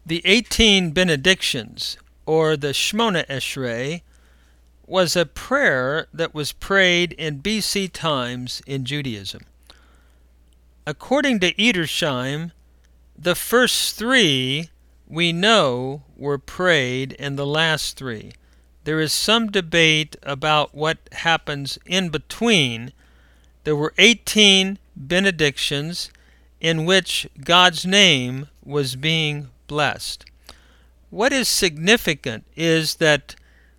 The 18 benedictions, or the Shmona Esrei, was a prayer that was prayed in BC times in Judaism. According to Edersheim, the first 3 we know were prayed, and the last 3. There is some debate about what happens in between. There were 18 benedictions in which God's name was being blessed. What is significant is that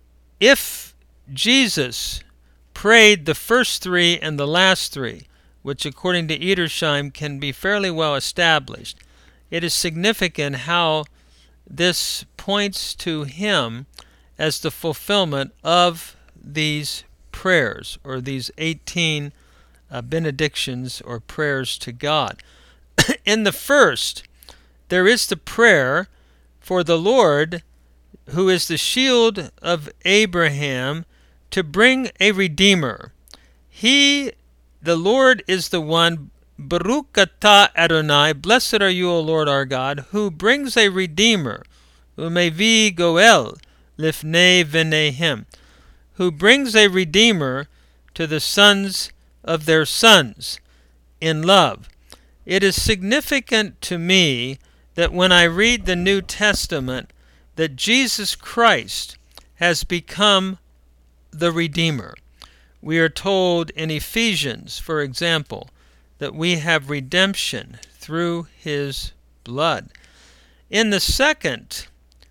if Jesus prayed the first 3 and the last 3, which according to Edersheim can be fairly well established, it is significant how this points to him as the fulfillment of these prayers, or these 18 benedictions or prayers to God. In the first, there is the prayer for the Lord, who is the shield of Abraham, to bring a Redeemer. The Lord is the one, Baruch atah Adonai, blessed are you, O Lord our God, who brings a Redeemer, umevi goel lifnei v'neihem, who brings a Redeemer to the sons of their sons in love. It is significant to me that when I read the New Testament, that Jesus Christ has become the Redeemer. We are told in Ephesians, for example, that we have redemption through his blood. In the second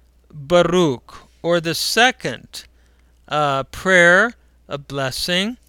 Baruch, or the second prayer of blessing,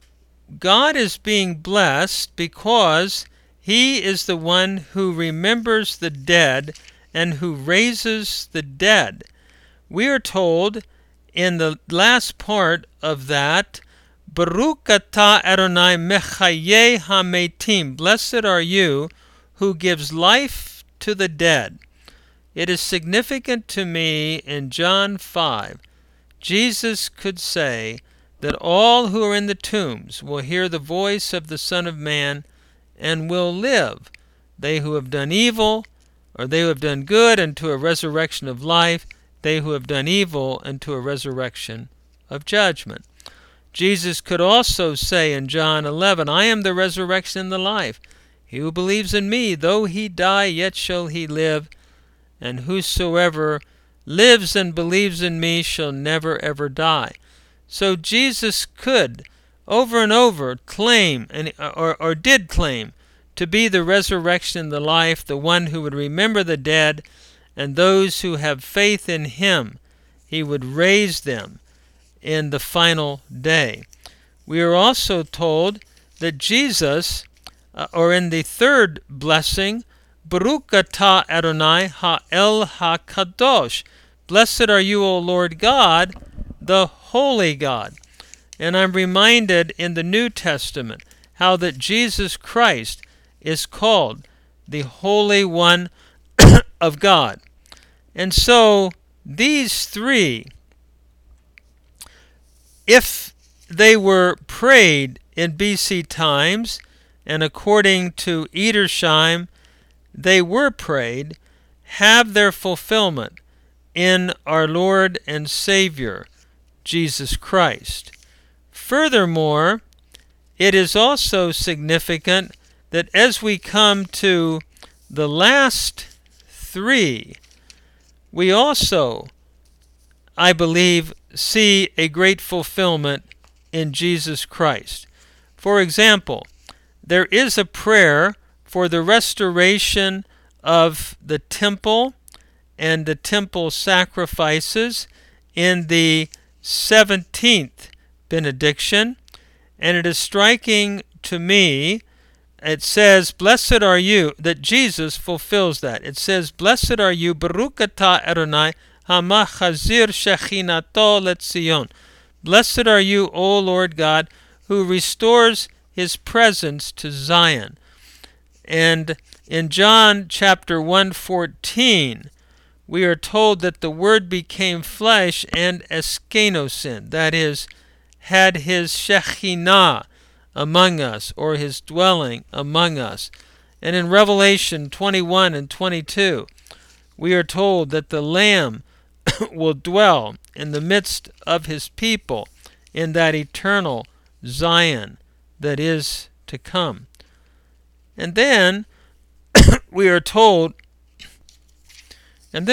God is being blessed because he is the one who remembers the dead and who raises the dead. We are told in the last part of that, Baruch atah Adonai mechayeh hametim, blessed are you who gives life to the dead. It is significant to me in John 5, Jesus could say that all who are in the tombs will hear the voice of the Son of Man and will live, they who have done evil, or they who have done good, unto a resurrection of life, they who have done evil unto a resurrection of judgment. Jesus could also say in John 11, I am the resurrection and the life. He who believes in me, though he die, yet shall he live. And whosoever lives and believes in me shall never ever die. So Jesus could over and over claim, or did claim, to be the resurrection and the life, the one who would remember the dead, and those who have faith in him, he would raise them in the final day. We are also told that Jesus, or in the third blessing, Baruch atah Adonai ha'el ha'kadosh, blessed are you, O Lord God, the holy God. And I'm reminded in the New Testament how that Jesus Christ is called the Holy One of God. And so these 3, if they were prayed in BC times, and according to Edersheim, they were prayed, have their fulfillment in our Lord and Savior, Jesus Christ. Furthermore, it is also significant that as we come to the last 3, we also, I believe, see a great fulfillment in Jesus Christ. For example, there is a prayer for the restoration of the temple and the temple sacrifices in the 17th benediction, and it is striking to me. It says, blessed are you, that Jesus fulfills that. It says, blessed are you, Baruch atah Adonai, hamachazir shechinato letzion. Blessed are you, O Lord God, who restores his presence to Zion. And in John chapter 1:14, we are told that the Word became flesh and eskenosin, that is, had his Shekhinah among us, or his dwelling among us. And in Revelation 21 and 22, we are told that the Lamb will dwell in the midst of his people in that eternal Zion that is to come. And then we are told in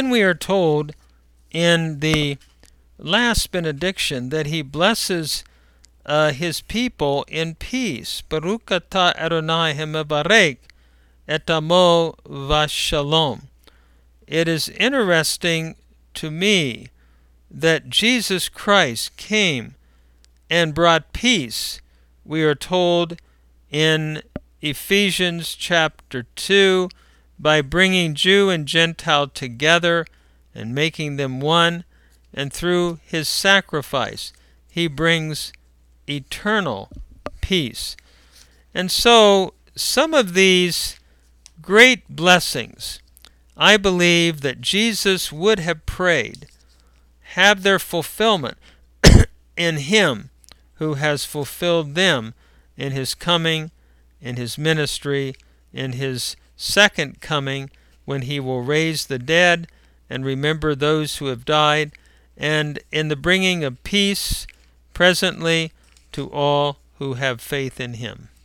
the last benediction that he blesses his people in peace. Baruch atah Adonai hamevarech et amo v'shalom. It is interesting to me that Jesus Christ came and brought peace. We are told in Ephesians chapter 2, by bringing Jew and Gentile together and making them one, and through his sacrifice he brings eternal peace. And so some of these great blessings, I believe that Jesus would have prayed, have their fulfillment in him who has fulfilled them in his coming, in his ministry, in his second coming, when he will raise the dead and remember those who have died, and in the bringing of peace presently to all who have faith in him.